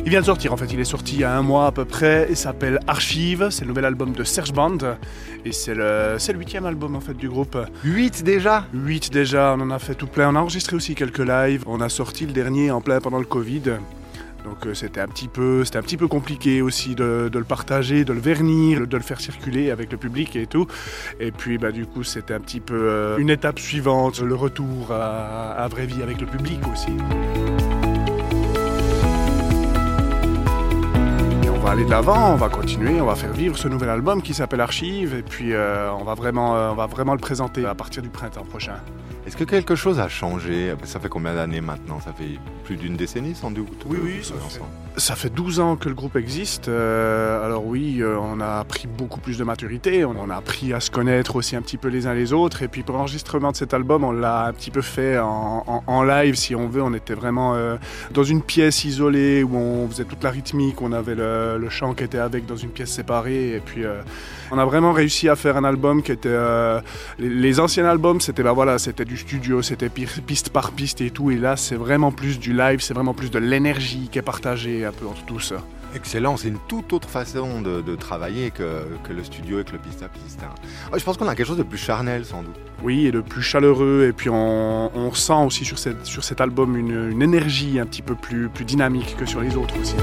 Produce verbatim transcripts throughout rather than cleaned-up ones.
Il vient de sortir en fait, il est sorti il y a un mois à peu près, il s'appelle Archive, c'est le nouvel album de Serge Band et c'est le, c'est le huitième album en fait du groupe. Huit déjà ? Huit déjà, on en a fait tout plein, on a enregistré aussi quelques lives, on a sorti le dernier en plein pendant le Covid. Donc euh, c'était un petit peu, c'était un petit peu compliqué aussi de, de le partager, de le vernir, de le faire circuler avec le public et tout. Et puis bah, du coup c'était un petit peu euh, une étape suivante, le retour à, à vraie vie avec le public aussi. On va aller de l'avant, on va continuer, on va faire vivre ce nouvel album qui s'appelle Archive et puis euh, on, va vraiment, euh, on va vraiment le présenter à partir du printemps prochain. Est-ce que quelque chose a changé ? Ça fait combien d'années maintenant ? Ça fait plus d'une décennie sans doute ? Oui, oui, ça fait, ça fait douze ans que le groupe existe. Euh, alors oui, euh, on a pris beaucoup plus de maturité, on a appris à se connaître aussi un petit peu les uns les autres. Et puis pour l'enregistrement de cet album, on l'a un petit peu fait en, en, en live si on veut. On était vraiment euh, dans une pièce isolée où on faisait toute la rythmique, on avait le, le chant qui était avec dans une pièce séparée. Et puis euh, on a vraiment réussi à faire un album qui était... Euh, les, les anciens albums, c'était, bah, voilà, c'était du studio, c'était piste par piste et tout, et là c'est vraiment plus du live, c'est vraiment plus de l'énergie qui est partagée un peu entre tout ça. Excellent, c'est une toute autre façon de, de travailler que, que le studio et que le piste à piste. Hein. Ouais, je pense qu'on a quelque chose de plus charnel sans doute. Oui, et de plus chaleureux, et puis on, on ressent aussi sur, cette, sur cet album une, une énergie un petit peu plus, plus dynamique que sur les autres aussi.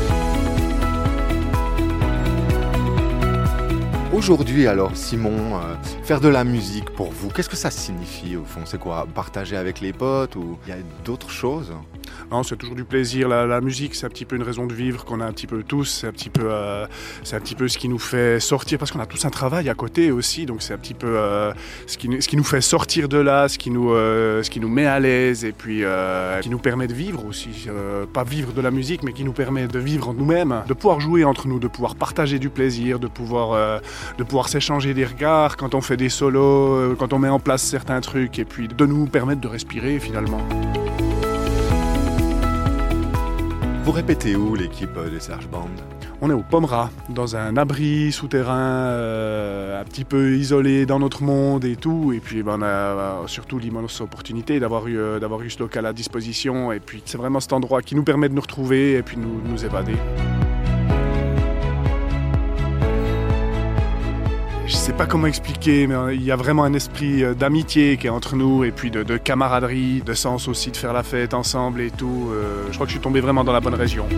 Aujourd'hui alors, Simon, euh, faire de la musique pour vous, qu'est-ce que ça signifie au fond ? C'est quoi ? Partager avec les potes ou il y a d'autres choses ? Non, c'est toujours du plaisir. La, la musique, c'est un petit peu une raison de vivre qu'on a un petit peu tous. C'est un petit peu, euh, c'est un petit peu ce qui nous fait sortir, parce qu'on a tous un travail à côté aussi. Donc c'est un petit peu euh, ce, qui, ce qui nous fait sortir de là, ce qui nous, euh, ce qui nous met à l'aise et puis euh, qui nous permet de vivre aussi. Euh, pas vivre de la musique, mais qui nous permet de vivre nous-mêmes, de pouvoir jouer entre nous, de pouvoir partager du plaisir, de pouvoir, euh, de pouvoir s'échanger des regards quand on fait des solos, euh, quand on met en place certains trucs, et puis de nous permettre de respirer finalement. Vous répétez où l'équipe de Serge Band ? On est au Pommera, dans un abri souterrain, euh, un petit peu isolé dans notre monde et tout. Et puis ben, on a euh, surtout l'immense opportunité d'avoir eu, euh, d'avoir eu ce local à disposition. Et puis c'est vraiment cet endroit qui nous permet de nous retrouver et puis de nous, nous évader. Je sais pas comment expliquer, mais il y a vraiment un esprit d'amitié qui est entre nous et puis de, de camaraderie, de sens aussi de faire la fête ensemble et tout. Euh, je crois que je suis tombé vraiment dans la bonne région.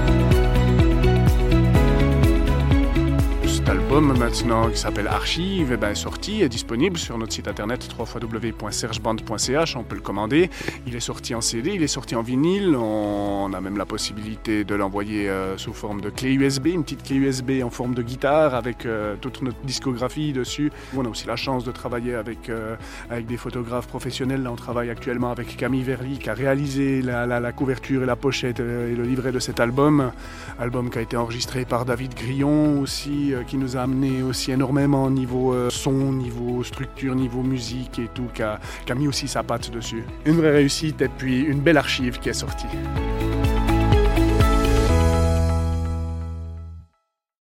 Cet album maintenant qui s'appelle Archive eh ben, est sorti, est disponible sur notre site internet w w w point serge band point c h, on peut le commander. Il est sorti en C D, il est sorti en vinyle, on a même la possibilité de l'envoyer euh, sous forme de clé U S B, une petite clé U S B en forme de guitare avec euh, toute notre discographie dessus. On a aussi la chance de travailler avec, euh, avec des photographes professionnels. Là, on travaille actuellement avec Camille Verly qui a réalisé la, la, la couverture et la pochette euh, et le livret de cet album. Album qui a été enregistré par David Grillon aussi, euh, qui nous a amené aussi énormément niveau euh, son, niveau structure, niveau musique et tout, qui a, qui a mis aussi sa patte dessus. Une vraie réussite et puis une belle archive qui est sortie.